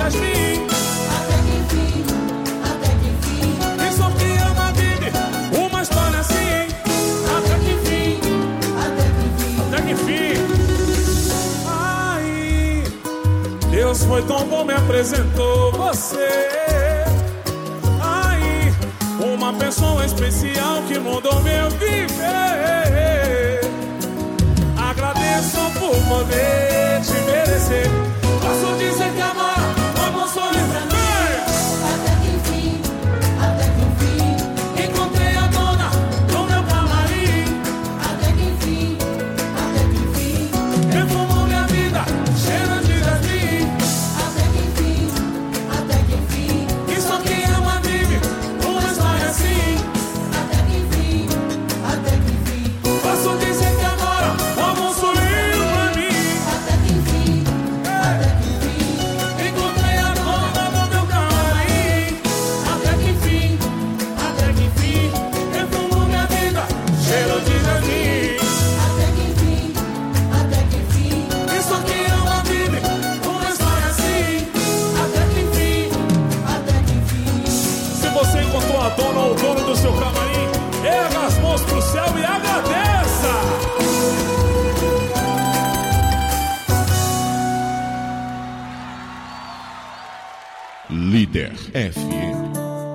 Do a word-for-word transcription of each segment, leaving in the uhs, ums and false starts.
dias vim. Até que enfim, até que enfim. E só quem ama vive uma história assim. Até que enfim, até que enfim, até que enfim. Ai, Deus foi tão bom, me apresentou você. Ai, uma pessoa especial que mudou meu viver. Agradeço por poder te merecer. Posso dizer que agora vamos sorrir pra mim. Até que enfim, até que enfim, encontrei a dona do meu camarim. Até que enfim, até que enfim, reformou minha vida, cheira de jasmim. Até que enfim, até que enfim, e só quem ama vive uma história assim. Até que enfim, até que enfim, posso dizer que agora vamos sorrir pra mim. Até que enfim, até que enfim, encontrei a dona do meu camarim. Até que enfim, até que enfim, reformou minha vida, cheiro de jasmim. Até que enfim, até que enfim, e só quem ama vive uma história assim. Até que enfim, até que enfim. Se você encontrou a dona ou o dono do seu camarim, erga as mãos pro céu e agradeça. Líder F M.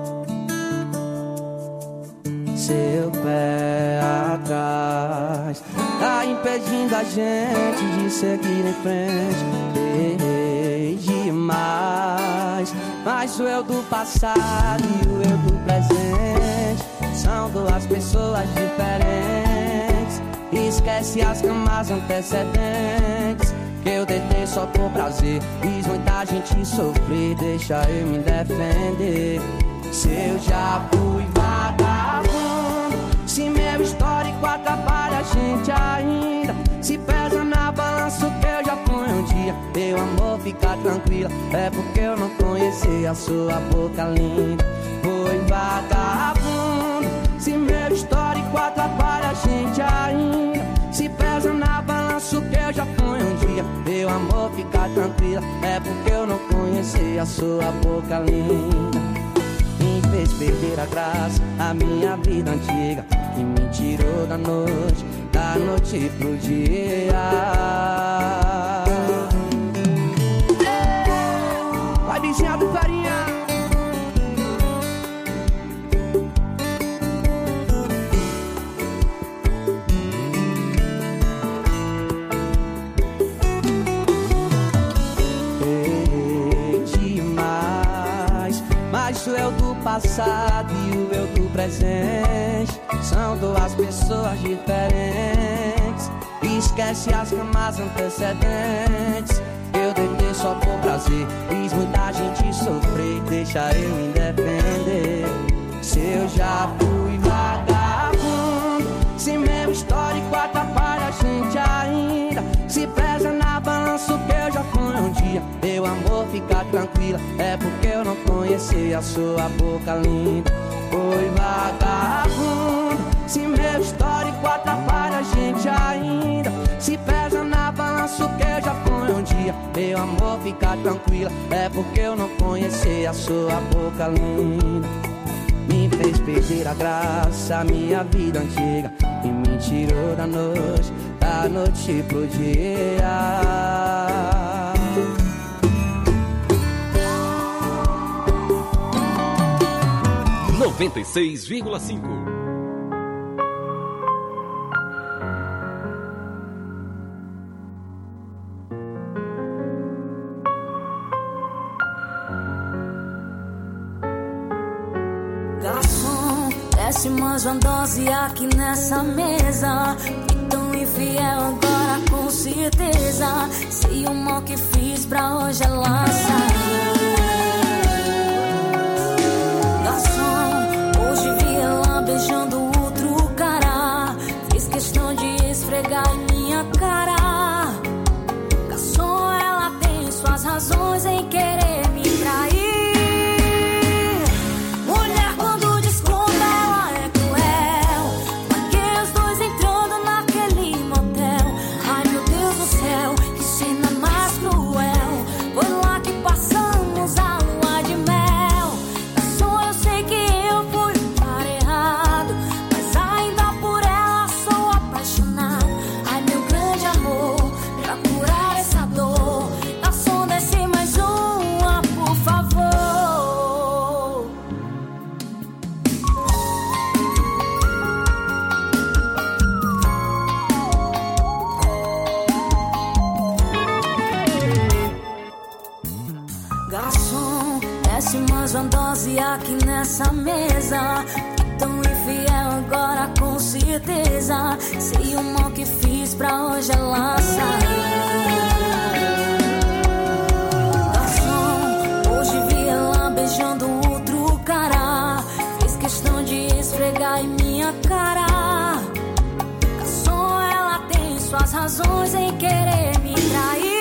Seu pé atrás tá impedindo a gente de seguir em frente. Errei demais, mas o eu do passado e o eu do presente são duas pessoas diferentes. Esquece as camas antecedentes que eu deitei só por prazer. Fiz muita gente sofrer, deixa eu me defender. Se eu já fui vagabundo, se meu histórico atrapalha a gente ainda, se pesa na balança o que eu já fui um dia, meu amor, fica tranquila, é porque eu não conheci a sua boca linda. Fui vagabundo, se meu histórico atrapalha a gente ainda, se pesa na balança o que eu já fui um dia, meu amor, fica tranquila, é porque eu não conheci a sua boca linda. Me fez perder a graça, a minha vida antiga, e me tirou da noite, da noite pro dia. Vai, bichinha do farinha. Mas o eu do passado e o eu do presente são duas pessoas diferentes. Esquece as camas antecedentes, eu deitei só por prazer. Fiz muita gente sofrer, deixa eu me defender. Se eu já fui vagabundo, se meu histórico atrapalha a gente ainda, se pesa na balança o que eu já fui um dia, meu amor, fica tranquila, é porque eu não conheci a sua boca linda. Fui vagabundo, se meu histórico atrapalha a gente ainda, se pesa na balança o que eu já fui um dia, meu amor, fica tranquila, é porque eu não conheci a sua boca linda. Me fez perder a graça, a minha vida antiga, e me tirou da noite, da noite pro dia. noventa e seis vírgula cinco. Garçom, desce mais uma dose aqui nessa mesa. E tão infiel agora com certeza. Sei o mal que fiz pra hoje ela sair. Garçom, hoje vi ela beijando outro cara. Fiz questão de esfregar em minha cara. Garçom, ela tem suas razões em querer me trair. Passa Garçom, desce mais uma dose aqui nessa mesa. Tão infiel agora com certeza. Sei o mal que fiz pra hoje ela sair. Garçom, hoje vi ela beijando outro cara. Fiz questão de esfregar em minha cara. Garçom, ela tem suas razões em querer me trair.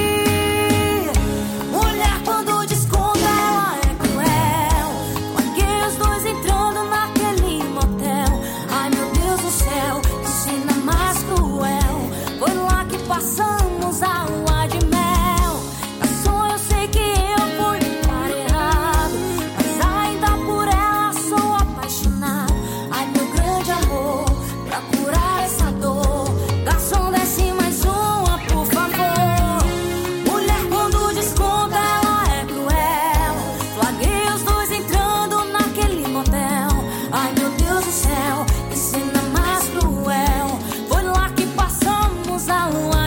Passamos a lua de mel. Garçom, eu sei que eu fui para errado, mas ainda por ela sou apaixonado. Ai, meu grande amor, pra curar essa dor. Garçom, desce mais uma, por favor. Mulher, quando desconta, ela é cruel. Flagrei os dois entrando naquele motel. Ai, meu Deus do céu, que cena mais cruel. Foi lá que passamos a lua.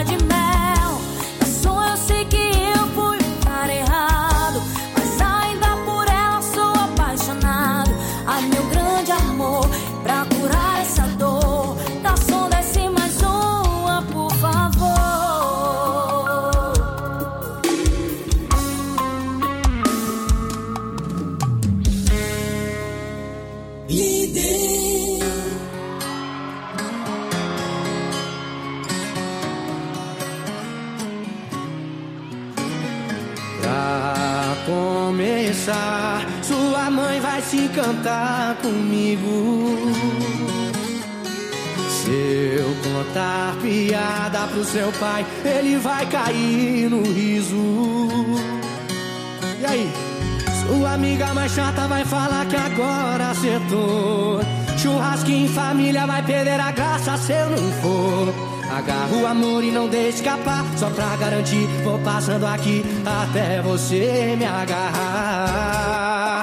Sua mãe vai se encantar comigo. Se eu contar piada pro seu pai, ele vai cair no riso. E aí? Sua amiga mais chata vai falar que agora acertou. Churrasquinho em família vai perder a graça se eu não for. Agarra o amor e não deixe escapar. Só pra garantir, vou passando aqui até você me agarrar.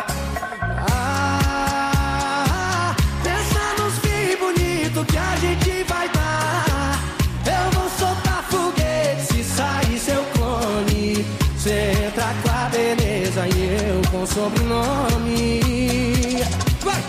Ah, pensa nos fins bonitos que a gente vai dar. Eu vou soltar foguete se sair seu clone. Cê entra com a beleza e eu com sobrenome. Vai!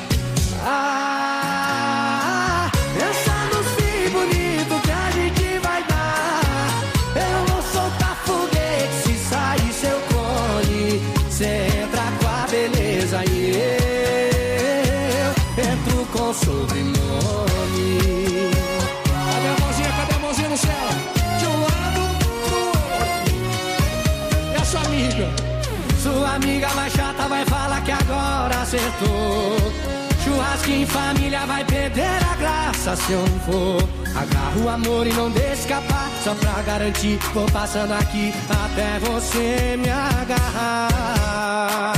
Ah, pensa nos fins bonitos que a gente vai dar. Eu vou soltar foguete se sair seu clone. Cê entra com a beleza e eu entro com sobrenome. Cadê a mãozinha, cadê a mãozinha no céu? De um lado pro outro. E a sua amiga? Sua amiga mais chata vai falar que agora acertou. Churrasquinho em família vai perder a graça se eu não for. Agarra o amor e não deixe escapar. Só pra garantir, vou passando aqui até você me agarrar.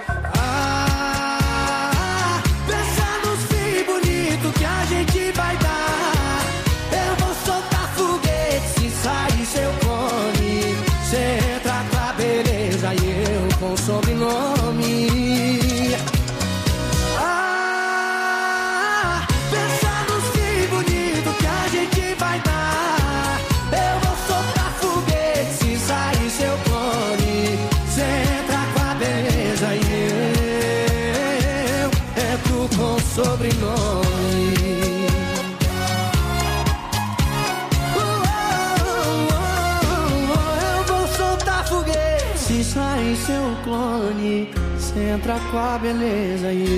Ah, pensa nos fins bonitos que a gente vai dar. Eu vou soltar foguete se sair seu clone. Cê entra com a beleza e eu com sobrenome. Sobrenome. Oh, oh, oh, oh, eu vou soltar foguete se sair seu clone. Cê entra com a beleza e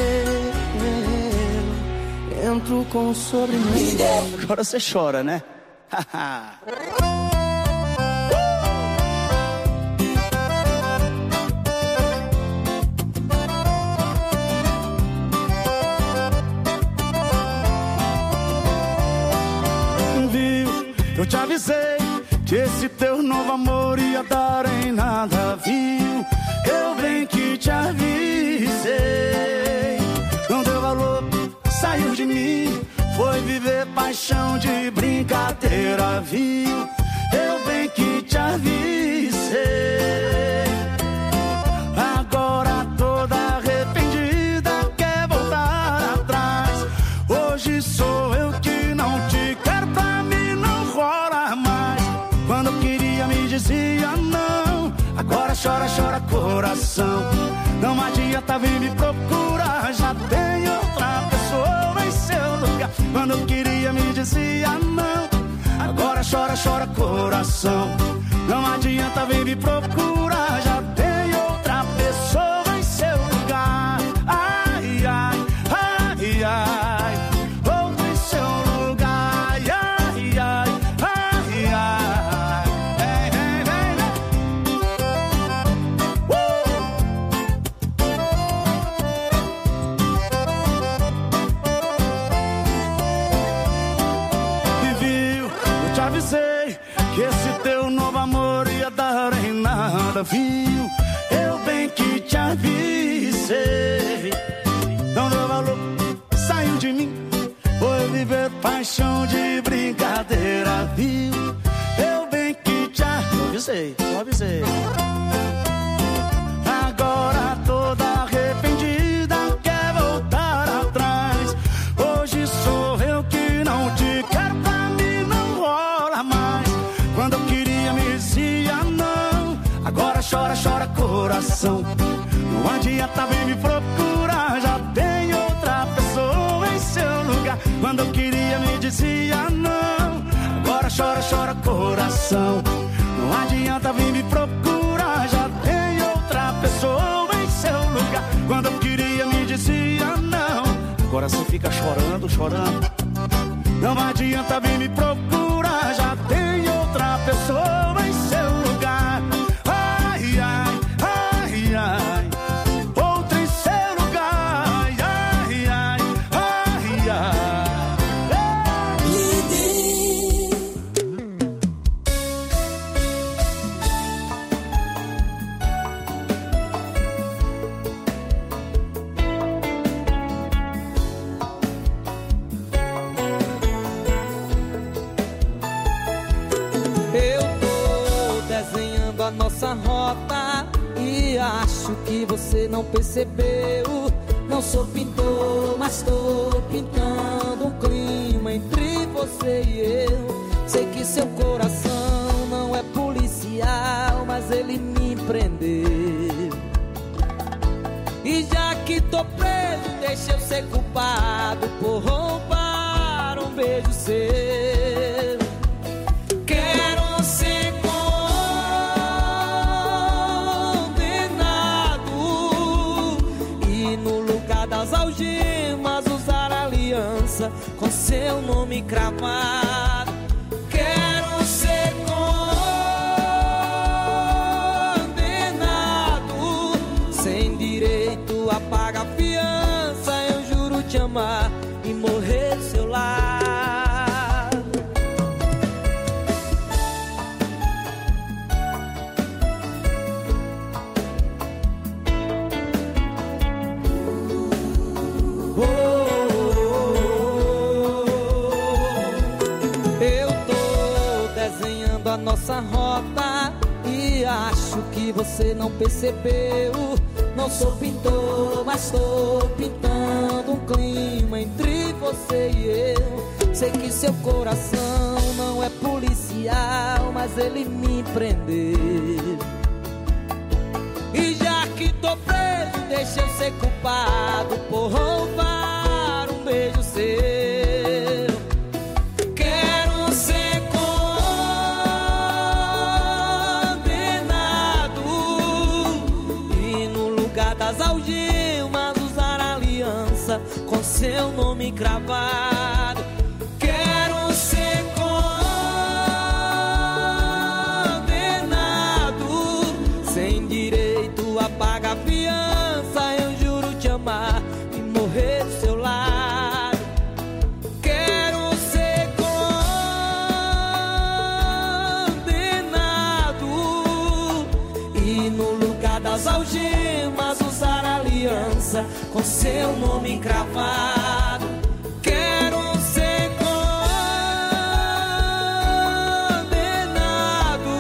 eu entro com sobrenome. Agora você chora, né? Eu te avisei que esse teu novo amor ia dar em nada, viu? Eu bem que te avisei. Não deu valor, saiu de mim. Foi viver paixão de brincadeira, viu? Eu bem que te avisei. Agora toda arrependida quer voltar atrás. Hoje sou eu que não te quero pra mim, não rola mais. Quando eu queria me dizia não. Agora chora, chora coração. Não adianta vir me procurar, já tem outra pessoa em seu lugar. Quando eu queria me dizia não, agora chora, chora coração. Não adianta vir me procurar, já tem outra pessoa em seu lugar. Ai, ai, ai, ai, outro em seu lugar. Ai, ai, ai, ai, ai. Ei, ei, ei, ei. Uh! E viu, eu te avisei que esse teu novo amor ia dar em nada, viu? Eu bem que te avisei. Não deu valor, saiu de mim. Foi viver paixão de brincadeira, viu? Eu bem que te avisei, eu avisei. Agora toda arrependida quer voltar atrás. Hoje sou eu que não te quero, pra mim não rola mais. Quando eu queria me dizia não, agora chora, chora coração. Não adianta vir me procurar, já tem outra pessoa em seu lugar. Quando eu queria me dizia não, agora chora, chora coração. Não adianta vir me procurar, já tem outra pessoa em seu lugar. Quando eu queria me dizia não, agora você fica chorando, chorando. Não adianta vir me procurar, já tem outra pessoa em seu lugar. Ai, ai, ai, ai, outra em seu lugar. Ai, ai, ai, ai, ai. Eu tô desenhando a nossa rota e acho que você não percebeu. Não sou pintor, mas tô pintando um clima entre você e eu. Sei que seu coração não é policial, mas ele me prendeu. E já que tô preso, deixa eu ser culpado por roubar um beijo seu. Quero ser condenado e no lugar das algemas usar aliança com seu nome cravado. Quero ser condenado sem direito a pagar fiança. Eu juro te amar e morrer ao seu lado. A nossa rota e acho que você não percebeu. Não sou pintor, mas tô pintando um clima entre você e eu. Sei que seu coração não é policial, mas ele me prendeu. E já que tô preso, deixa eu ser culpado por roubar um beijo seu. Quero ser das algemas usar aliança com seu nome cravado. Quero ser condenado sem direito a pagar fiança. Eu juro te amar e morrer do seu lado. Quero ser condenado e no lugar das algemas usar aliança com seu nome cravado. Quero ser condenado.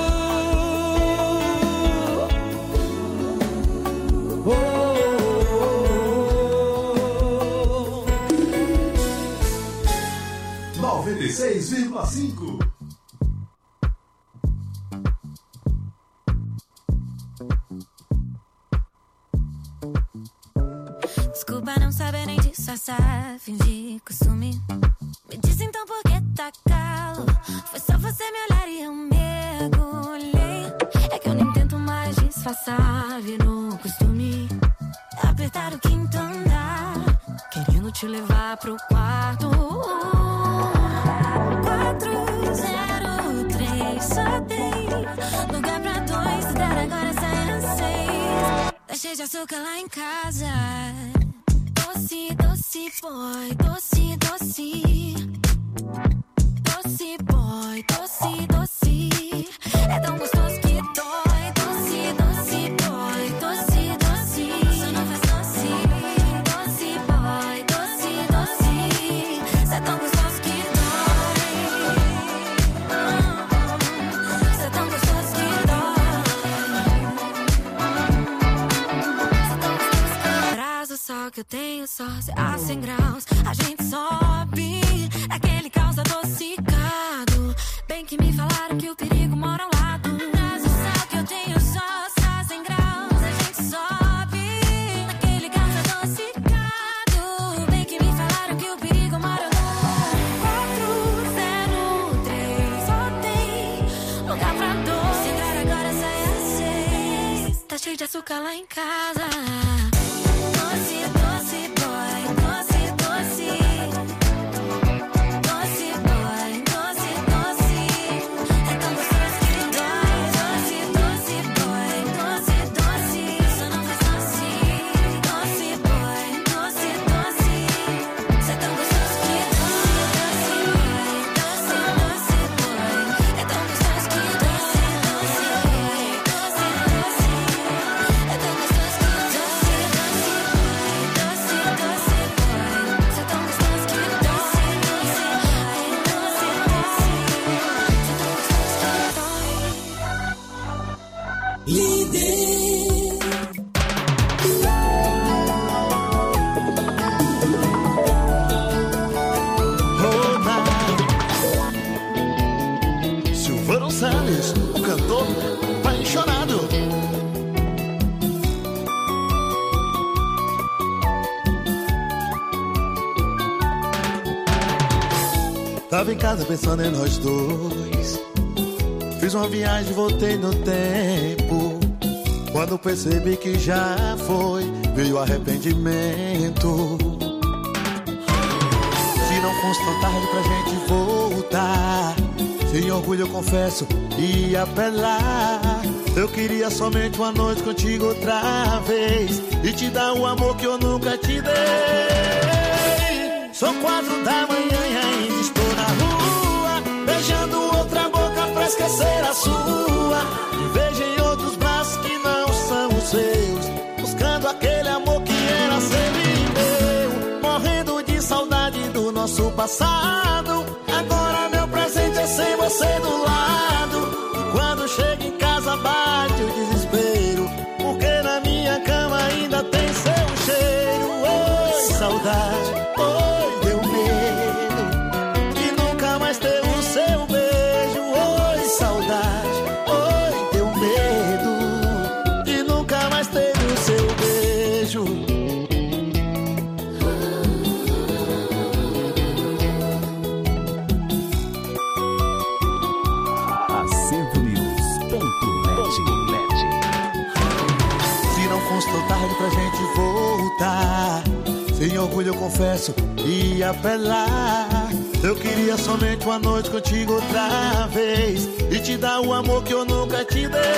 Oh, oh, oh. noventa e seis vírgula cinco disfarçar, fingir costume. Me diz então por que tá calo. Foi só você me olhar e eu mergulhei. É que eu nem tento mais disfarçar, virou costume. Apertar o quinto andar, querendo te levar pro quarto. Quatro zero três, só tem lugar pra dois. Se der agora sai às seis. Tá cheio de açúcar lá em casa. Doce, doce boy, doce, doce. Doce boy, doce, doce. É tão gostoso que dói. Doce, doce boy, doce, doce. Só não faz doce. Doce boy, doce, doce. Cê é tão gostoso que dói. Cê é tão gostoso que dói. Traz o sol que eu tenho só a cem graus. A gente sobe aquele caos adocicado. Bem que me falaram que o perigo mora ao lado. Traz o sol que eu tenho só a cem graus. A gente sobe aquele caos adocicado. Bem que me falaram que o perigo mora no quatro zero três. Só tem lugar pra dois. Se entrar agora sai às seis. Tá cheio de açúcar lá em casa. Doce, doce boy, doce, doce. Doce boy, doce, doce. É tão gostoso que dói. Doce, doce boy, doce, doce. Só não faz doce. Doce boy, doce, doce. Cê é tão gostoso que dói. Doce, doce boy. É tão gostoso que dói. Doce boy, doce, doce. É tão gostoso que dói. Doce, doce boy, doce, doce boy. Cê é tão gostoso que dói. Doce, doce boy, doce, doce. Cê é tão gostoso que dói. Líder. Silvano Salles, o cantor apaixonado. Tava em casa pensando em nós dois. Fiz uma viagem, voltei no tempo. Quando percebi que já foi, veio o arrependimento. Se não fosse tão tarde pra gente voltar, sem orgulho eu confesso, ia apelar. Eu queria somente uma noite contigo outra vez e te dar o amor que eu nunca te dei. São quatro da manhã e ainda estou na rua, beijando outra boca pra esquecer a sua. E vejo em outros braços que não são os seus, buscando aquele amor que era sempre meu. Morrendo de saudade do nosso passado. Agora meu presente é sem você do lado. E quando chego em casa bate o desespero, porque na minha cama ainda tem seu cheiro. Oi, saudade, oi, deu medo de nunca mais ter o seu beijo. Oi, saudade, oi, deu medo de nunca mais ter o seu beijo. Se não fosse tão tarde pra gente voltar, sem orgulho eu confesso, ia apelar. Eu queria somente uma noite contigo outra vez e te dar o amor que eu nunca te dei.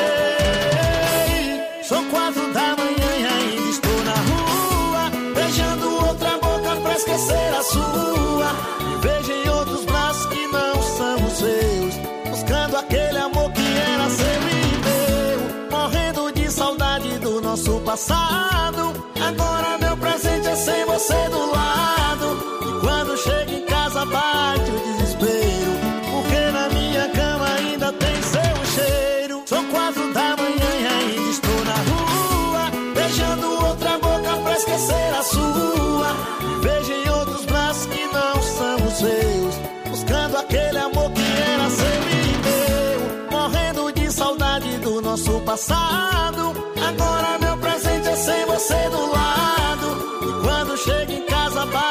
São quatro da manhã e ainda estou na rua, beijando outra boca pra esquecer a sua. E vejo em outros braços que não são os seus, buscando aquele amor que era sempre meu. Morrendo de saudade do nosso passado. Agora meu presente é sem você do lado. E quando chego em casa bate o desespero, porque na minha cama ainda tem seu cheiro. São quatro da manhã e ainda estou na rua, beijando outra boca pra esquecer a sua. E vejo em outros braços que não são os seus, buscando aquele amor que era sempre meu. Morrendo de saudade do nosso passado. Agora meu presente é sem você do lado. E quando chego em casa bate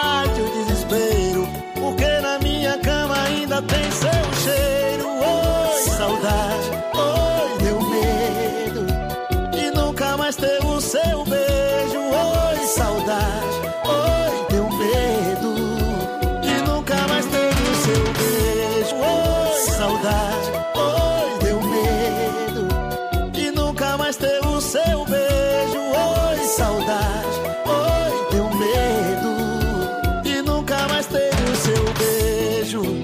seu beijo. Oi, saudade, oi, deu medo de nunca mais ter o seu beijo. Oi, saudade, oi, deu medo de nunca mais ter o seu beijo. Oi, saudade, oi, deu medo de nunca mais ter o seu beijo.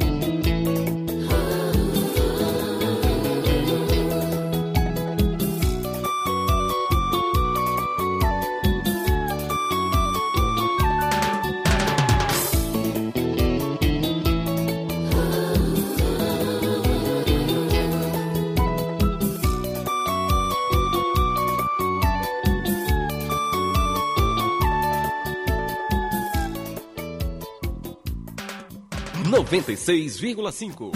noventa e seis vírgula cinco.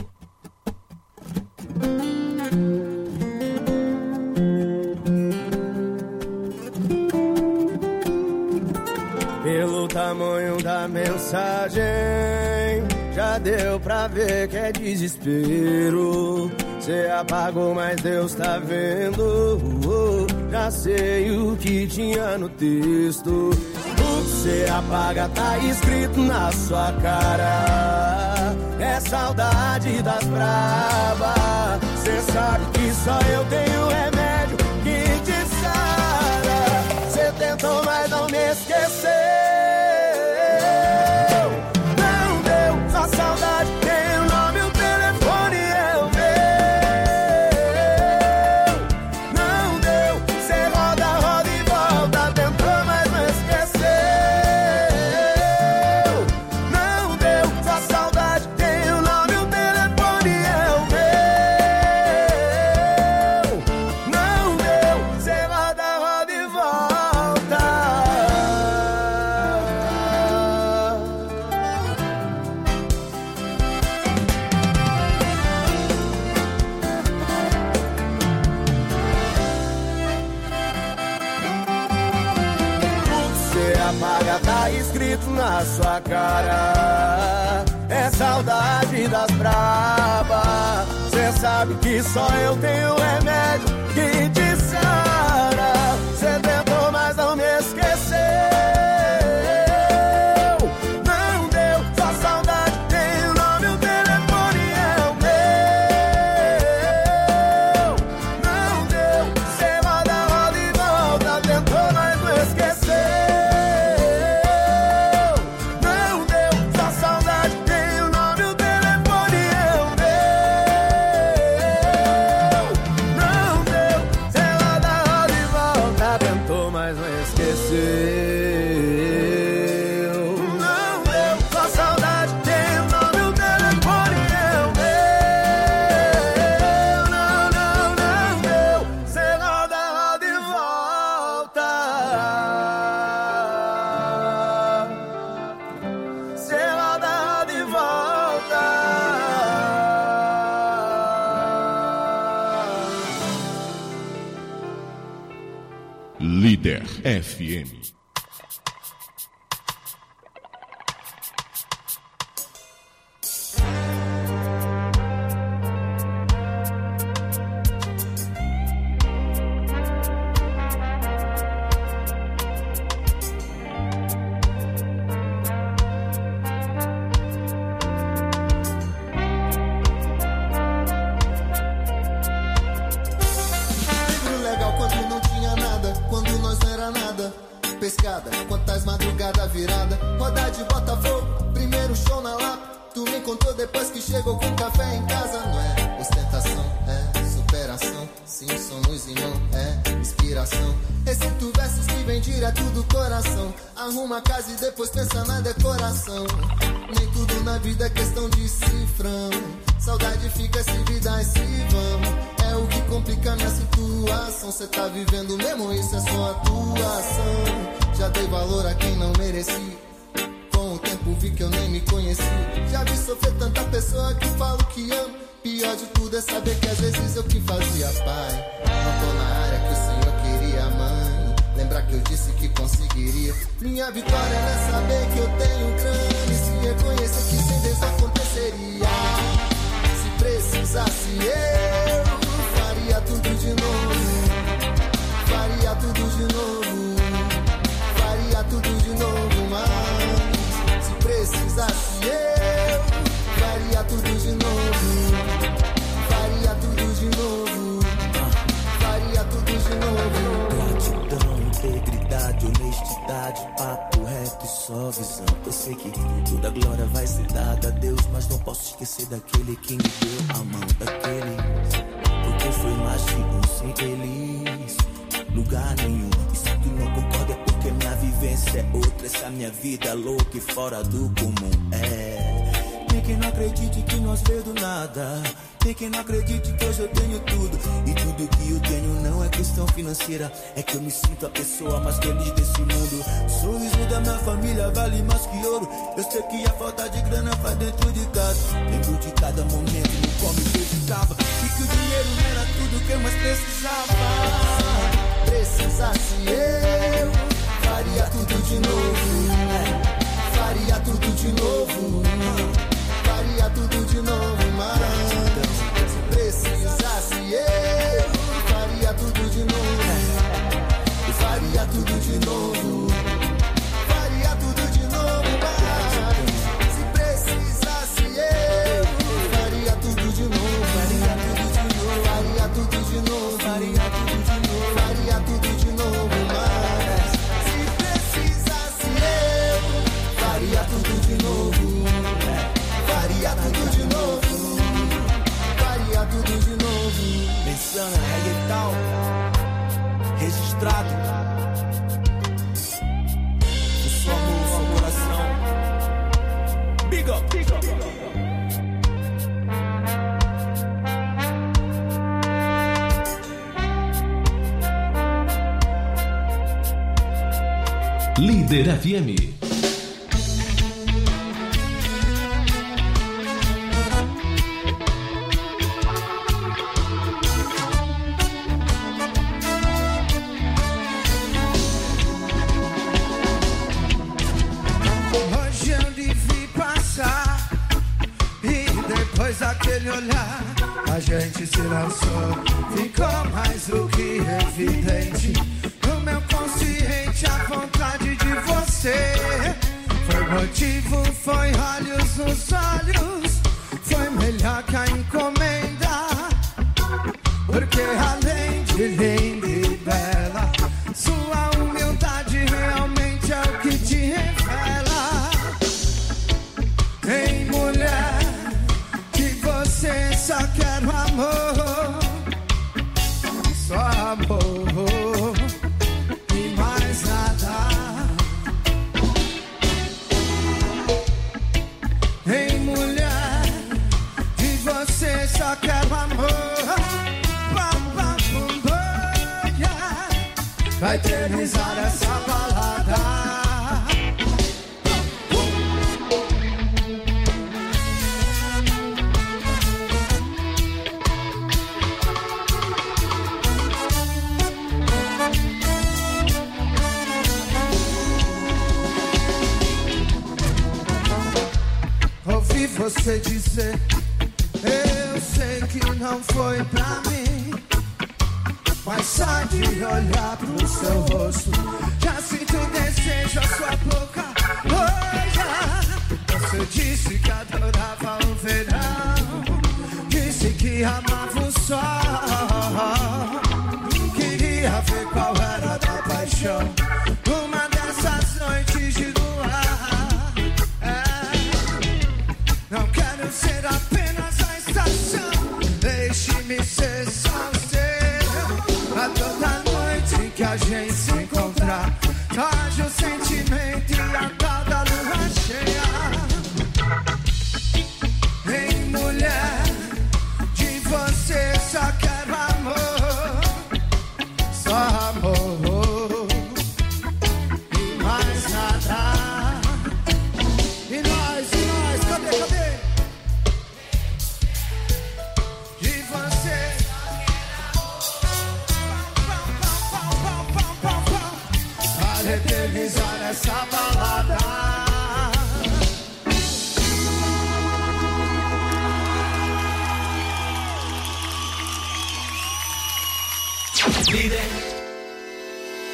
Pelo tamanho da mensagem, já deu pra ver que é desespero. Cê apagou, mas Deus tá vendo. Oh, já sei o que tinha no texto. O que cê apaga tá escrito na sua cara. É saudade das bravas. Cê sabe que só eu tenho remédio que te sara. Cê tentou, mas não me esqueceu. Não deu, só saudade tem o nome, o telefone é o meu. Não deu, cê roda, roda e volta. Tentou, mas não esqueceu. Não deu, só saudade tem o nome, o telefone é o meu. Não deu, cê roda, roda e volta. Você apaga, tá escrito na sua cara. É saudade das bravas. Cê sabe que só eu tenho remédio que te sara. Cê tentou, mas não me esqueceu. Não deu, só saudade tem o nome, o telefone é o meu. Não deu, cê roda, roda e volta. Tentou, mas não esqueceu. Não deu, só saudade tem o nome, o telefone é o meu. Não deu, cê roda, roda e volta. Tentou, mas não esqueceu. Não deu, só saudade tem o nome, o telefone é o meu. Não, não, não deu, cê roda, roda e volta. Cê roda, roda e volta. Líder F M. Livro legal quando não tinha nada, quando nós não era nada. Pescada, quantas madrugadas virada. Roda de Botafogo, primeiro show na Lapa. Tu me contou depois que chegou com café em casa. Não é ostentação, é superação. Sim, somos irmão, é inspiração. Recito versos que vem direto do coração. Arruma a casa e depois pensa na decoração. Nem tudo na vida é questão de cifrão. Saudade fica se vida e se vão. É o que complica minha situação. Cê tá vivendo mesmo, isso é só atuação. Já dei valor a quem não mereci. Com o tempo vi que eu nem me conheci. Já vi sofrer tanta pessoa que falo que amo. Pior de tudo é saber que às vezes eu que fazia pai. Não tô na área que o Senhor queria, mãe. Lembrar que eu disse que conseguiria. Minha vitória não é saber que eu tenho grana e se reconhecer que sem Deus aconteceria. Se precisasse eu faria tudo de novo. Faria tudo de novo, faria tudo de novo, mas se precisasse eu, faria tudo de novo, faria tudo de novo, faria tudo de novo. Gratidão, integridade, honestidade, papo reto e só visão. Eu sei que toda glória vai ser dada a Deus, mas não posso esquecer daquele que me deu a mão, daquele. Porque foi mais de um sem eles, lugar nenhum. E se tu não concorda é porque minha vivência é outra. Essa minha vida é louca e fora do comum. É, tem quem não acredite que nós veio do nada, tem quem não acredite que hoje eu tenho tudo. E tudo que eu tenho não é questão financeira, é que eu me sinto a pessoa mais feliz desse mundo. O sorriso da minha família vale mais que ouro. Eu sei que a falta de grana faz dentro de casa. Lembro de cada momento no qual me dedicava, e que o dinheiro não era tudo que eu mais precisava. Precisasse eu, faria tudo de novo, faria tudo de novo, faria tudo de novo, mas se precisasse eu, faria tudo de novo, faria tudo de novo, faria tudo de novo, mas se precisasse eu, faria tudo de novo, faria tudo de novo, faria tudo de novo, faria tudo de novo, faria tudo de novo, mas se precisasse eu, faria tudo de novo, faria tudo de novo, faria tudo de novo. Pensando em reggaeton, registrado, o seu amor, o seu coração. Big up, big up, big up. Líder F M. Hoje eu devia passar e depois daquele olhar a gente se lançou. Ficou mais do que evidente no meu consciente a vontade de você. Foi motivo, foi olhos nos olhos, foi melhor que a encomenda. Porque além de linda e bela, sua humildade realmente é o que te revela. Ei, mulher, que você só quer o amor, só amor e mais nada. Ei, mulher, que você só quer o amor, pam, pam, pum, pum, yeah. Vai eternizar essa balada. Ouvi você dizer, eu sei que não foi pra mim, mas só de olhar pro seu rosto já sinto desejo a sua boca. Oh, yeah. Você disse que adorava o verão, disse que amava o sol, queria ver qual era a paixão numa dessas noites de luar. É. Não quero ser apenas a estação, deixe-me ser só o seu. A toda noite que a gente se encontrar, haja o sentimento e a tal da lua cheia. Ei, mulher, de você só quero amor, só amor e mais nada. E nós, e nós, cadê, cadê? De você para eternizar essa balada. Líder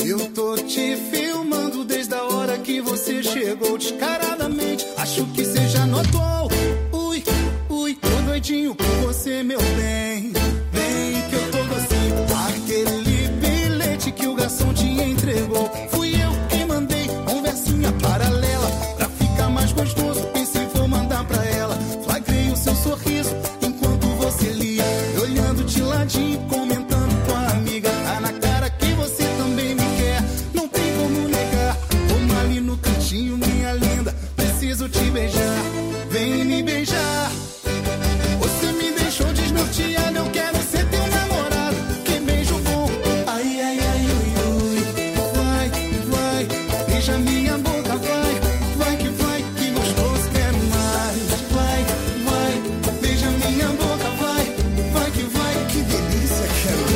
Eu tô te filmando desde a hora que você chegou descaradamente. Acho que cê já notou. Ui, ui, tô doidinho por você, meu bem. Vem que eu tô assim. Aquele bilhete que o garçom te entregou, fui eu que mandei, conversinha paralela. Pra ficar mais gostoso, pensei vou mandar pra ela. Flagrei o seu sorriso enquanto você lia, olhando de ladinho, comentando com a amiga. Tá na cara que você também me quer, não tem como negar. Vamos ali no cantinho, minha linda, preciso te beijar. Vem me beijar. Você me deixou desnorteado, eu quero ser teu namorado. Que beijo bom. Ai, ai, ai, ui, ui. Vai, vai, beija minha boca, vai. Vai que vai, que gostoso, quero mais. Vai, vai, beija minha boca, vai. Vai que vai, que delícia,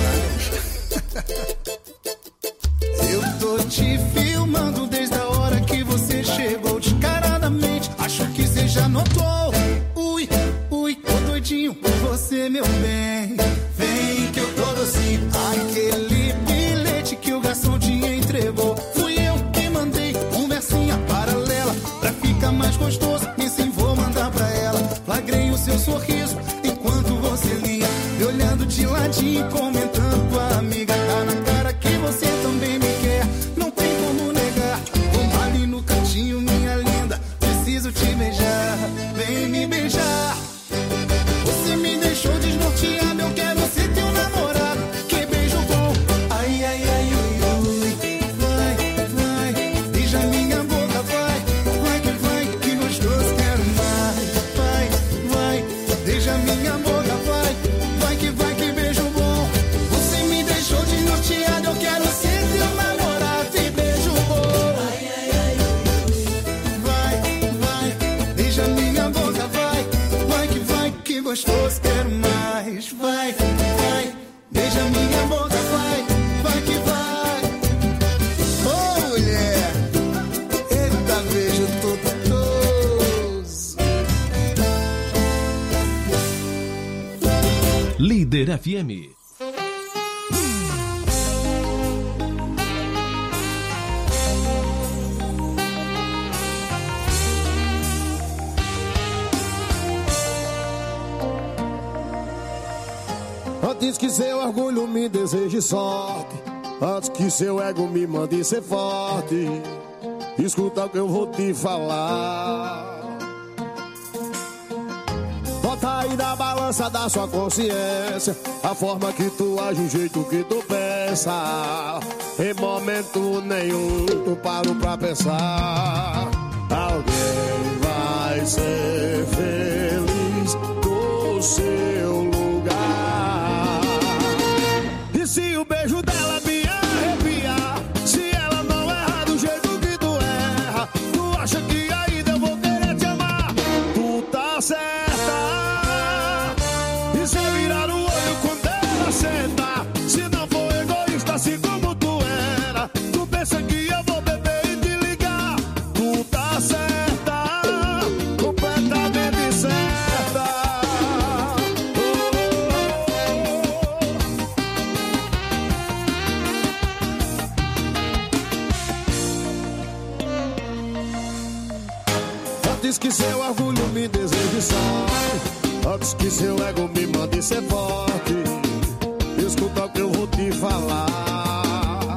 quero mais. Eu tô te filmando desde a hora que você chegou descaradamente. Acho que você já notou. Ui, ui, tô doidinho por você, meu bem. Vem que eu tô docinho. Aquele bilhete que o garçom te entregou, fui eu que mandei, conversinha paralela. Pra ficar mais gostoso, pensei vou mandar pra ela. Flagrei o seu sorriso enquanto você lia, me olhando de ladinho, comentando com a amiga. Tá na cara que você também me quer, não tem como negar. Vamos ali no cantinho, minha linda, preciso te beijar. Vem me beijar. Você me deixou desnorteado, eu quero ser teu namorado. Que beijo bom. Ai, ai, ai, ui, ui. Vai, vai, beija minha boca, vai. Vai que vai, que gostoso, quero mais. Vai, vai, beija minha boca, vai. Vai que vai, que beijo bom. Você me deixou desnorteado, eu quero ser teu namorado. Que beijo bom. Ai, ai, ai, ui, ui. Vai, vai, beija minha boca, vai. Vai que vai, que gostoso, quero mais. Vai, vai, beija minha boca, vai. Vai que vai. Ô, mulher, eita, beijo totoso. Líder F M. Antes que seu orgulho me deseje sorte, antes que seu ego me mande ser forte, escuta o que eu vou te falar. Bota aí na balança da sua consciência a forma que tu age, o jeito que tu pensa. Em momento nenhum tu paro pra pensar. Alguém vai ser feliz no seu lugar. E se o beijo dela me arrepiar, se ela não errar do jeito que tu erra, tu acha que ainda eu vou querer te amar? Tu tá certa. E se eu virar o olho quando ela senta, se não for egoísta assim como tu era, tu pensa que eu vou beber e te ligar? Tu tá certa, completamente certa. Antes que seu orgulho me deseje sorte, antes que seu ego me mande ser forte, escuta o que eu vou te falar.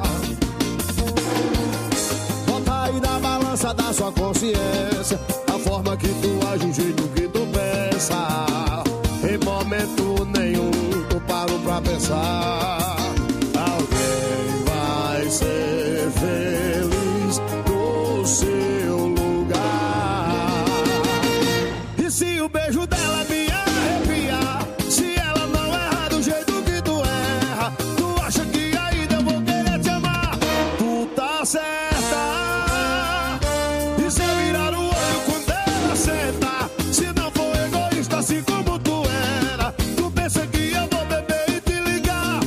Bota aí na balança da sua consciência a forma que tu age, o jeito que tu pensa. Em momento nenhum tu paro pra pensar. Alguém vai ser feliz no seu lugar. E se o beijo dela me arrepiar, se ela não errar do jeito que tu erra, tu acha que ainda eu vou querer te amar? Tu tá certa. E se eu virar o olho quando ela senta, se não for egoísta assim como tu era, tu pensa que eu vou beber e te ligar?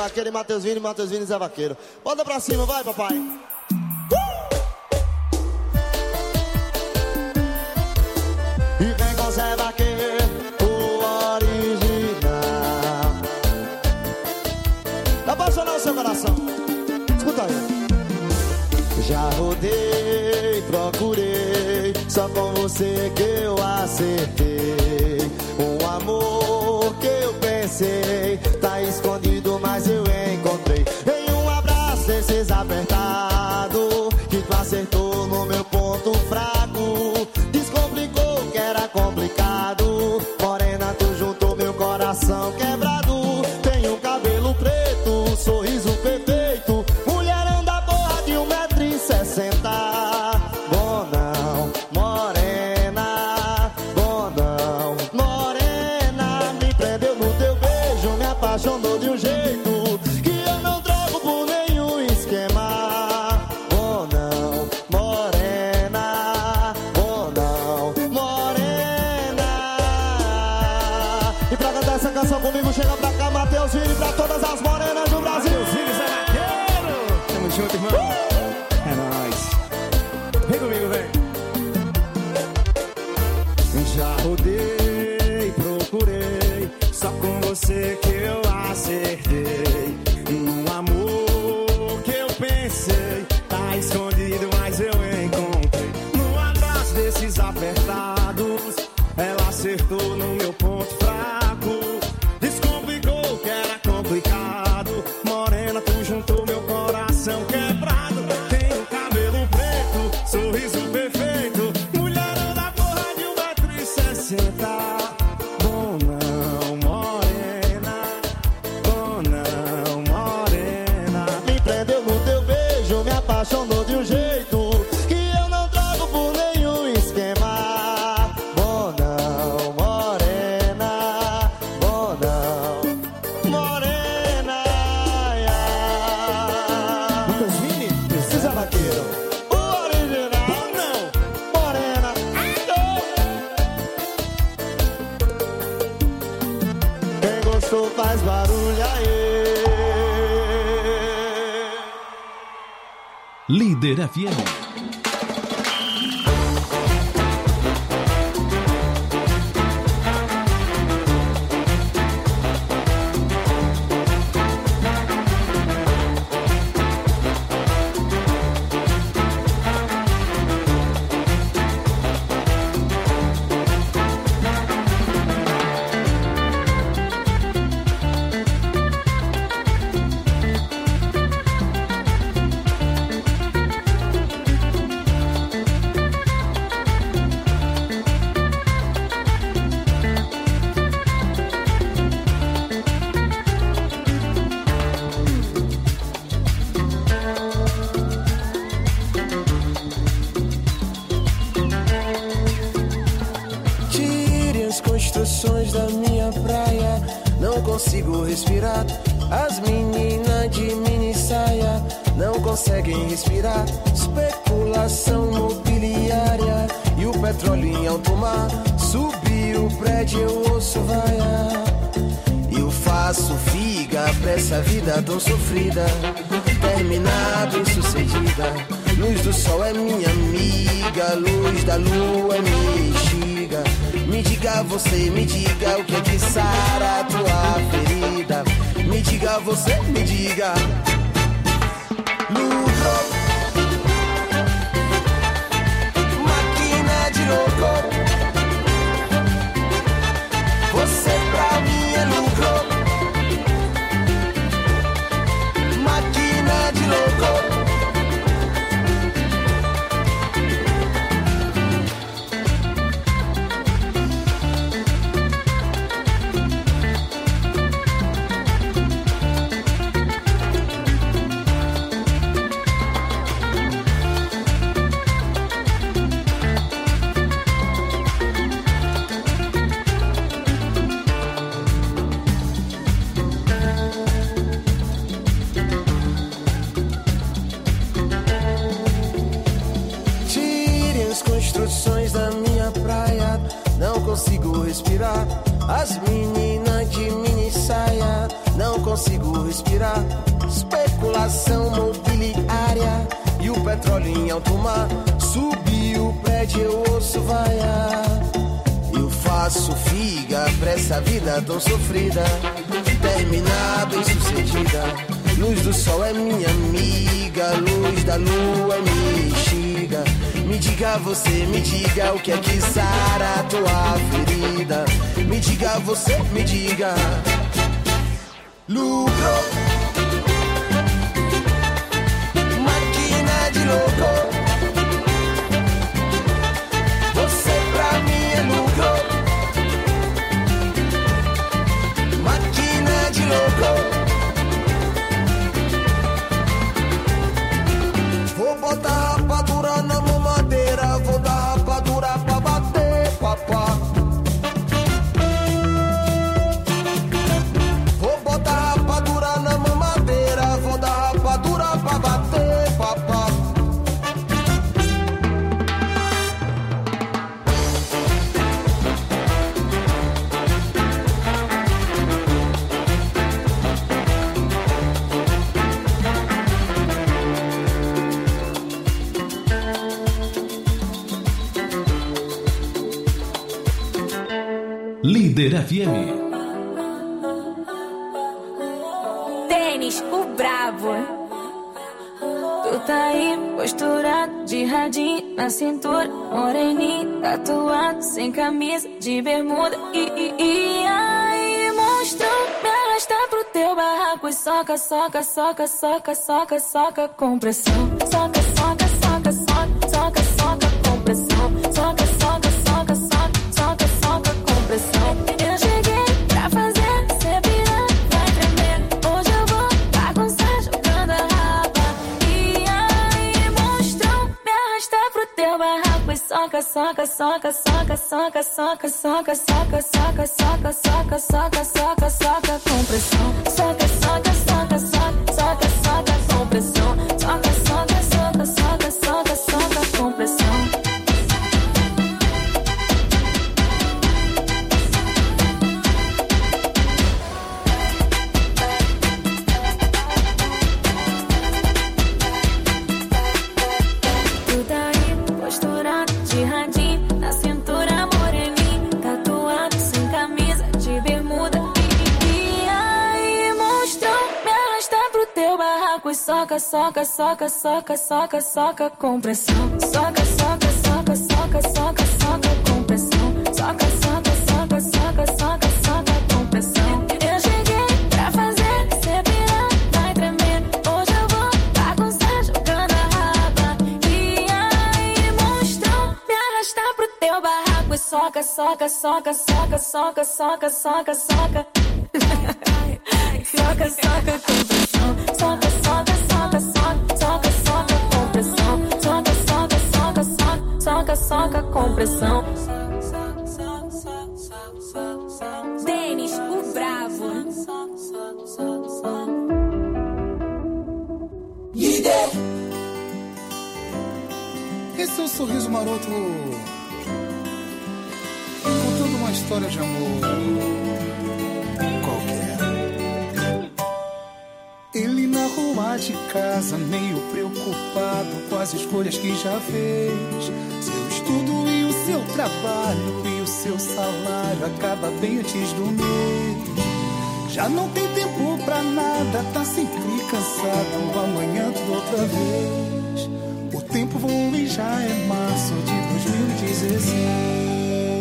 Vaqueiro e Matheus Vini, Matheus Vini e Zé Vaqueiro. Bota pra cima, vai, papai. E vem com Zé Vaqueiro, o original. Tá apaixonado o seu coração. Escuta aí. Já rodei, procurei, só com você que eu acertei. Um amor que eu pensei, tá escondido, mas eu encontrei. Em um abraço desses apertado, que tu acertou no meu ponto fraco. Descomplicou que era complicado. Morena, tu juntou meu coração quebrado. Tem um cabelo preto, um sorriso perfeito. Mulherão da porra de um metro e sessenta. Bom não, morena. Bom não, morena. Me prendeu no teu beijo, me apaixonou de um jeito que eu não troco por nenhum esquema. Bom não, morena. Bom não, morena. E pra cantar essa canção comigo, chega pra cá, Matheus Vini, pra todas as morenas do Brasil. Matheus Vini, Zé Vaqueiro. Tamo junto, irmão. Uh! É nóis. Vem comigo, vem. Já rodei, procurei, só com você que eu acertei. Um amor que eu pensei, tá escondido, mas eu encontrei. No abraço desses apertados, ela acertou no meu ponto fraco. Descomplicou que era complicado. Morena, tu juntou meu coração quebrado. Tem um cabelo preto, sorriso perfeito. Mulherão da porra de um metro e sessenta. Bom não, morena. Bom não, morena. Me prendeu no teu beijo, me apaixonou de um jeito que eu não troco por nenhum esquema. Bom não, morena. Bom não, morena. Matheus Vini, Zé Vaqueiro, o original. bom não. Morena. Quem gostou faz barulho aí. Líder F M. Tire as construções da minha praia, não consigo respirar. As meninas de mini saia não conseguem respirar. Especulação mobiliária e o petróleo em alto mar. Subiu o prédio, eu ouço vaia. Eu faço figa pra essa vida tão sofrida. Terminar bem sucedida. Luz do sol é minha amiga, luz da lua é minha instiga. Me diga você, me diga o que é que sara a tua ferida. Me diga você, me diga. Lucro, máquina de louco. Você pra mim é lucro. Máquina de louco. Construções da minha praia, não consigo respirar. As meninas de mini saia não consigo respirar. Especulação mobiliária e o petróleo em alto mar. Subiu o prédio, eu ouço vaiar. Eu faço figa pra essa vida tão sofrida. Terminar bem sucedida. Luz do sol é minha amiga, luz da lua é minha instiga. Me diga você, me diga o que é que sara a tua ferida. Me diga você, me diga. Lucro, máquina de louco. Você pra mim é lucro, máquina de louco. Vou botar rapadura na mamadeira, vou dar rapadura pra bater, papá. Vou botar rapadura na mamadeira, vou dar rapadura pra bater, papá. Líder F M. Tênis, o bravo. Tu tá aí, posturado, de radinho na cintura, moreninho, tatuado, sem camisa, de bermuda. E, e, e aí, monstrão, me arrasta pro teu barraco e soca, soca, soca, soca, soca, soca, com pressão. Soca, soca, soca, soca, soca, soca, com pressão. Soca, soca, soca, soca, soca, soca, com pressão. Eu cheguei pra fazer cê pirar, vai tremer. Hoje eu vou bagunçar jogando a raba. E aí, monstrão, me arrasta pro teu barraco e soca, soca, soca, soca, soca, soca, soca, soca, soca, soca, soca, soca, soca, soca, com pressão. Soca, soca, soca, soca, soca, soca, com pressão. Soca, soca, soca, soca, soca, soca, com pressão. Soca, soca, soca, soca, soca, soca, com pressão. Soca, soca, soca, soca, soca, soca, com pressão. Soca, soca, soca, soca, soca, soca, com pressão. Eu cheguei pra fazer cê pirar, vai tremer. Hoje eu vou bagunçar jogando a raba. E aí, monstrão, me arrasta pro teu barraco e soca, soca, soca, soca, soca, soca, soca, soca. Soca, soca, com pressão. Soca, soca, soca, soca, soca, soca, com pressão. Soca, soca, soca, soca, soca, soca, com pressão. Denis, o bravo. Líder. Esse é o sorriso maroto, contando uma história de amor qualquer. Ele na rua de casa, meio preocupado com as escolhas que já fez. Seu estudo e o seu trabalho e o seu salário acaba bem antes do mês. Já não tem tempo pra nada, tá sempre cansado, amanhã tudo outra vez. O tempo voa e já é março de dois mil e dezesseis.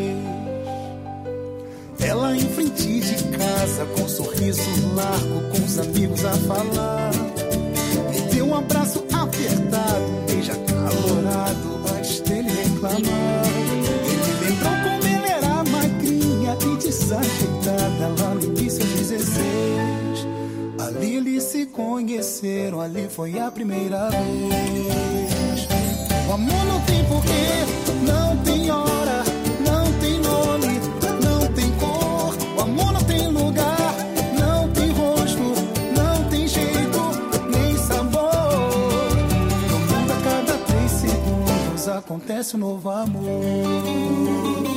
Ela em frente de casa, com um sorriso largo, com os amigos a falar. Me deu um abraço apertado, um beijo acalorado, antes dele reclamar. Ele lembrou como ele era magrinha e desajeitada lá no início aos dezesseis. Ali eles se conheceram, ali foi a primeira vez. O amor não tem porquê, não tem hora, não tem nome, não tem cor. O amor não tem lugar, não tem rosto, não tem jeito, nem sabor. No mundo a cada três segundos acontece um novo amor.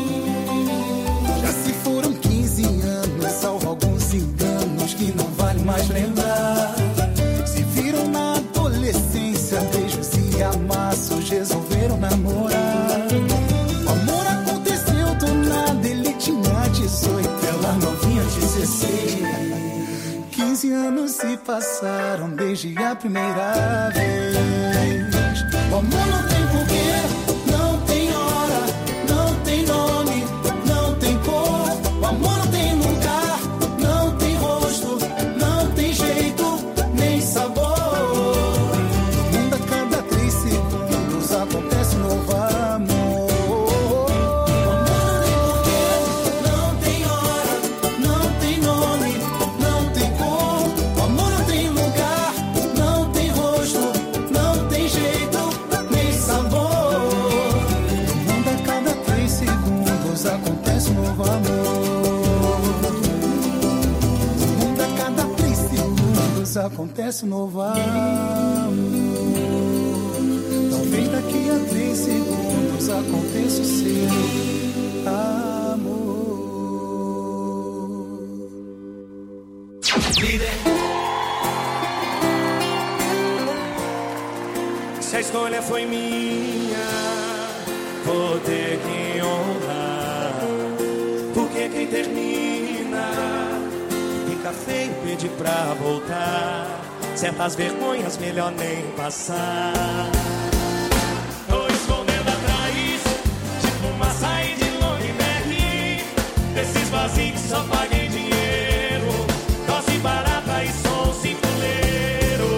Já se foram quinze anos, salvo alguns enganos que não vale mais faz lembrar. Se viram na adolescência, beijos e amassos, resolveram namorar. O amor aconteceu do nada, ele tinha dezoito, ela novinha dezesseis. Quinze anos se passaram desde a primeira vez. O amor não tem porquê, não tem hora, não tem nome, não tem cor. O amor não tem lugar, não tem rosto, não tem jeito, nem sabor. No mundo a cada três segundos acontece um novo amor. O amor não tem porquê, não tem hora, não tem nome, não tem cor. O amor não tem lugar, não tem rosto, não tem jeito, nem sabor. No mundo a cada três segundos acontece um novo amor. No mundo a cada três segundos acontece um novo amor. Talvez daqui a três segundos aconteça o seu amor. Se a escolha foi minha, vou ter que honrar. Porque quem termina fica feio pedir pra voltar. Certas vergonhas melhor nem passar. Tô escondendo atrás, tipo uma sair de long neck. Desses vazios que só paguei dinheiro, dose barata e som cintuleiro.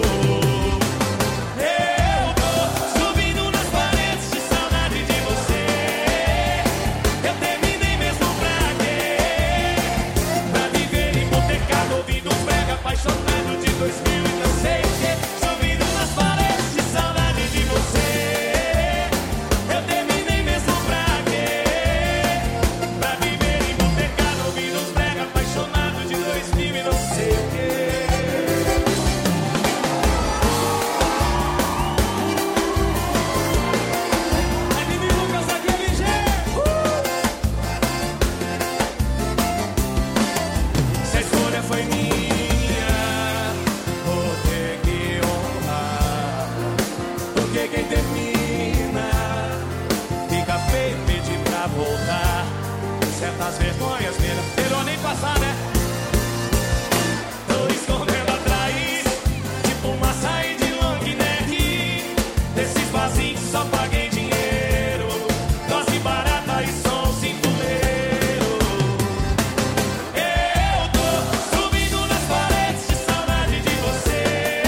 Eu tô subindo nas paredes de saudade de você. Eu terminei mesmo pra quê? Pra viver hipotecado, ouvindo um brega apaixonado de dois mil e não sei o quê. Subindo nas paredes de saudade de você. Eu terminei mesmo pra quê? Pra viver hipotecado, ouvindo um brega apaixonado de dois mil e não sei o quê. Se a escolha foi minha, vou ter que honrar. Porque quem termina fica feio pedir pra voltar. Certas vergonhas melhor, melhor nem passar, né? Tô escondendo atrás, tipo uma sair de long neck. Desses vazios que só paguei dinheiro, dose barata e som cintuleiro. Eu tô subindo nas paredes de saudade de você.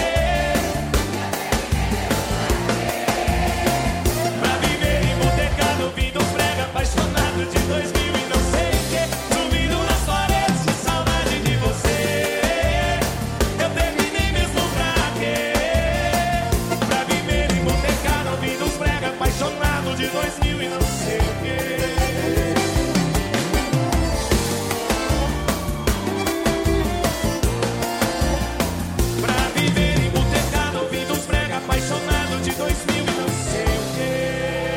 Pra viver hipotecado, ouvindo um brega apaixonado de dois mil e não sei o quê. Subindo nas paredes de saudade de você. Eu terminei mesmo pra quê? Pra viver hipotecado, ouvindo um brega apaixonado de dois mil e não sei o quê. Pra viver hipotecado, ouvindo uns brega apaixonado de dois mil e não sei o quê.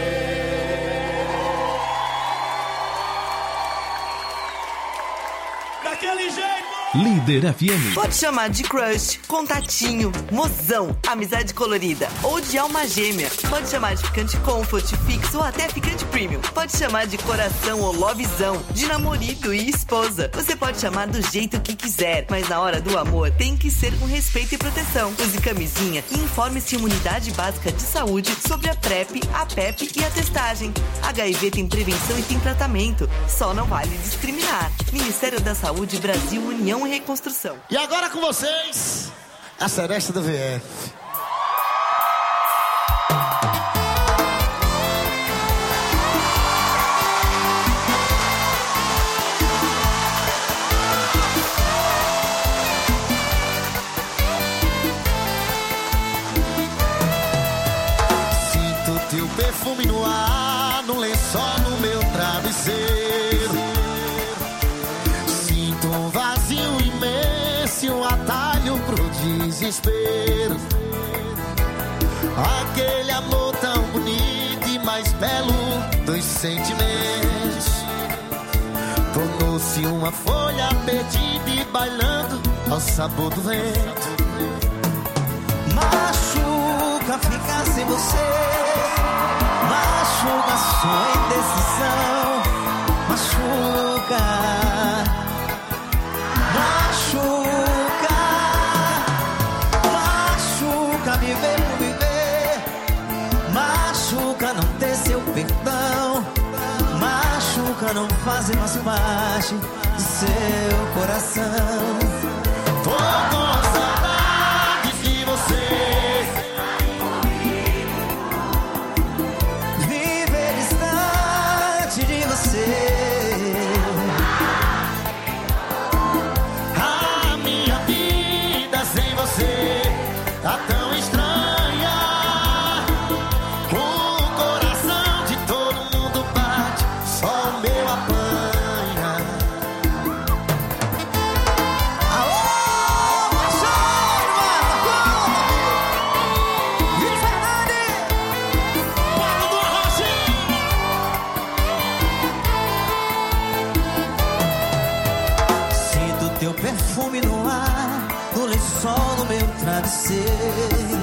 Daquele jeito! Líder F M. Pode chamar de crush, contatinho, mozão, amizade colorida ou de alma gêmea. Pode chamar de ficante comfort, fixo ou até ficante premium. Pode chamar de coração ou lovezão, de namorado e esposa. Você pode chamar do jeito que quiser, mas na hora do amor tem que ser com respeito e proteção. Use camisinha e informe-se em Unidade Básica de Saúde sobre a PrEP, a PEP e a testagem. H I V tem prevenção e tem tratamento. Só não vale discriminar. Ministério da Saúde, Brasil, União e Reconstrução. E agora com vocês, a Seresta do V F. Sinto teu perfume no ar, no lençol, no meu travesseiro. Sinto um vazio imenso e um atalho pro desespero. Aquele amor tão bonito e mais belo dos sentimentos tornou-se uma folha perdida e bailando ao sabor do vento. Machuca ficar sem você, machuca sua indecisão, machuca, machuca, machuca viver por viver, machuca não ter seu perdão, machuca não fazer mais parte do seu coração. Tô com saudade de você, viver distante de você. A minha vida sem você tá tão estranha. O coração de todo mundo bate, só o meu apanha. Alô, Marcelo, Vini Fernandes, Paulo do Arrozinho. Sinto teu perfume no ar, no lençol no meu travesseiro.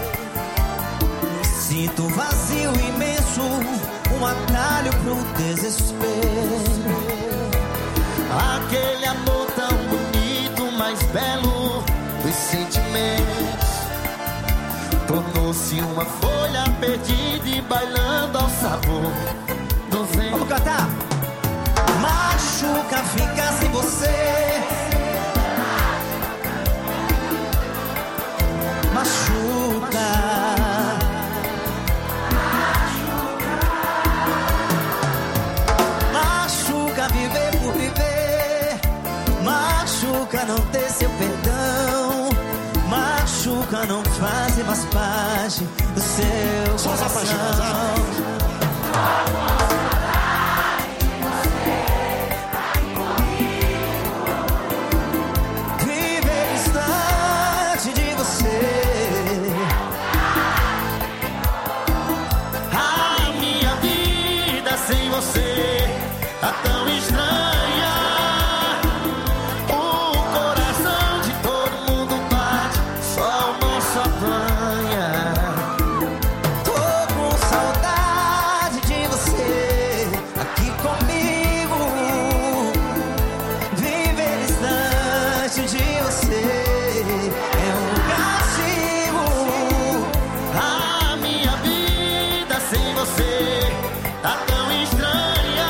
Sinto um vazio imenso, um atalho pro desespero. Aquele amor tão bonito, mais belo dos sentimentos, tornou-se uma folha perdida e bailando ao sabor do vento. Vamos cantar! Machuca ficar sem você, machuca, machuca viver por viver, machuca não ter seu perdão, machuca não fazer mais parte do seu coração. Viver distante de você. A minha vida sem você tá tão estranha. O coração de todo mundo bate, só o nosso apanha. Tô com saudade de você aqui comigo. Viver distante de você é um castigo. A minha vida sem você tá tão estranha.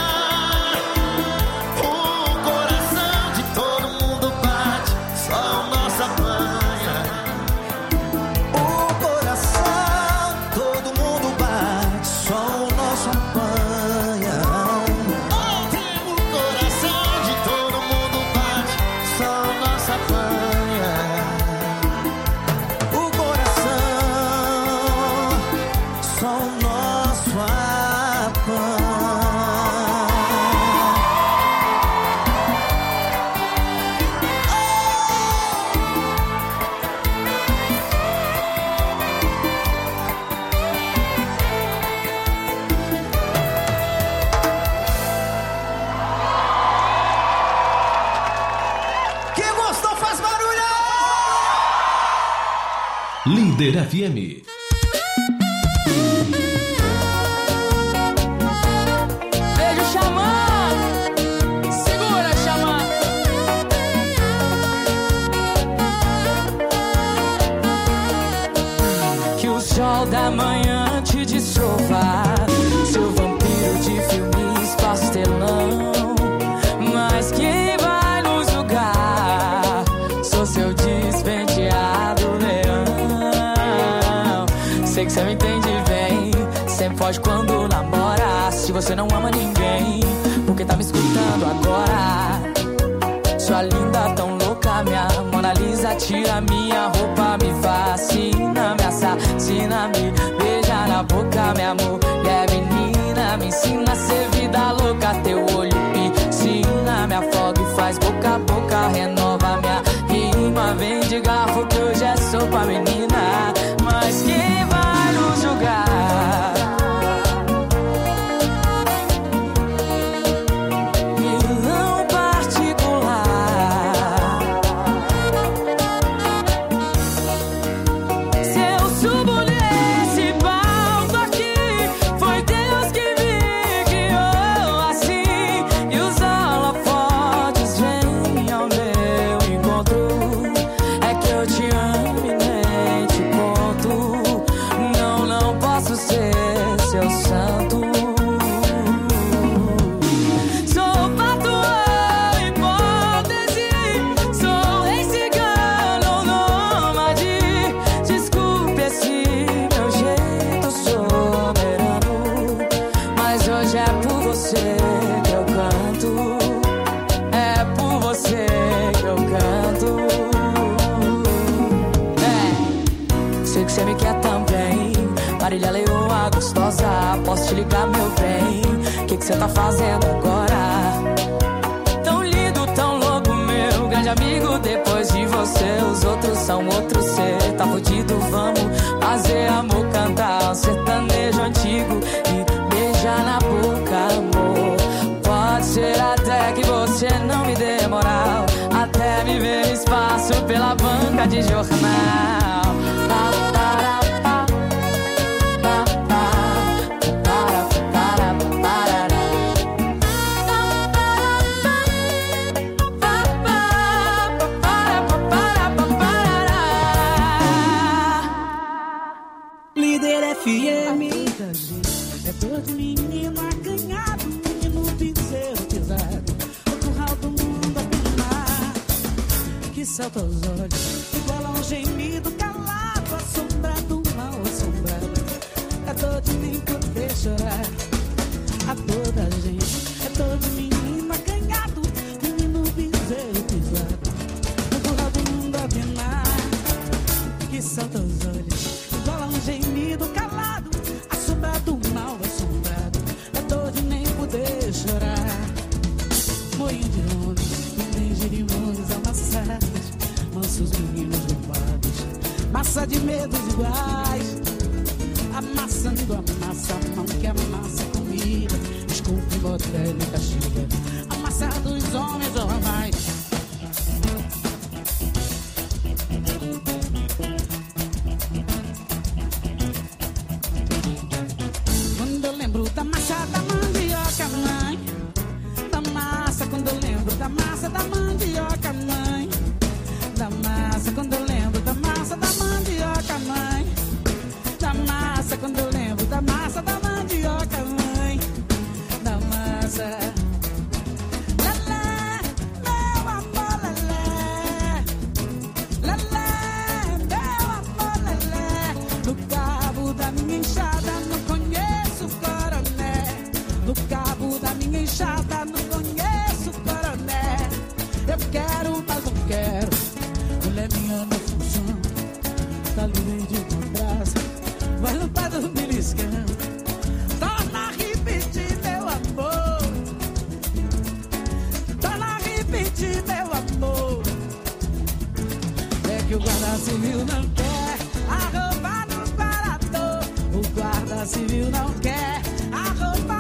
O coração de todo mundo bate, só o nosso apanha. O coração, todo mundo bate, só o nosso apanha. O coração de todo mundo bate, só o nosso apanha. O coração, só o nosso apanha. Quem gostou faz barulho! Líder F M. Beijo, Xamã. Segura, Xamã. Que o sol da manhã te destrovar, seu vampiro de filmes pastelão. Mas quem vai nos julgar? Sou seu despenteado leão. Sei que você me entende bem, sempre foge quando namora. Se você não ama ninguém, porque tá me escutando agora? Sua linda tão louca, minha Mona Lisa, tira minha roupa, me fascina, me assassina, me beija na boca, minha mulher menina, me ensina a ser vida louca, teu olho piscina, me afoga e faz boca a boca, renova minha rima, vem de garfo que hoje é sopa, menina, mas quem vai nos julgar? Vilão particular, gostosa, posso te ligar, meu bem? O que que cê tá fazendo agora? Tão lindo, tão louco, meu grande amigo. Depois de você, os outros são outros. Cê tá fudido, vamos fazer amor, cantar um sertanejo antigo e beijar na boca, amor. Pode ser até que você não me dê moral, até me ver no espaço pela banca de jornal. Pa, para, pa, pa, pa, para, para, parará. Líder F M. É dor de menino acanhado, menino piseiro pisado, o curral do mundo a penar, que salta aos olhos, igual a um gemido calado, assombrado, mal assombrado. É dor de nem poder chorar, a dor da gente. É dor de menino acanhado, menino piseiro pisado, o curral do mundo a penar, que salta aos olhos, igual a um gemido calado, assombrado, mal assombrado. É dor de nem poder chorar. Moinho de homens, nem girimões amassados, mansos meninos roubados, massa de medos iguais, amassando a massa, não que amassa comida, desculpe, botelho e castiga, amassa dos homens normais. Quando eu lembro da massa da mandioca, mãe, da massa, quando eu lembro da massa da mandioca, mãe, da massa, quando eu lembro da massa da mandioca, mãe, da massa, quando eu lembro da massa da mandioca, mãe, da massa. Lelé, meu amor, lelé, lelé, meu amor, lelé, no cabo da minha enxada não conheço coroné, no cabo da minha enxada não conheço coroné. Eu quero, mas não quero, mulher minha não funciona, tá livre de contraste, vai não tá dormindo escando, torna a repetir meu amor, torna a repetir meu amor. É que o guarda civil não quer a roupa do parador, o guarda civil não quer a roupa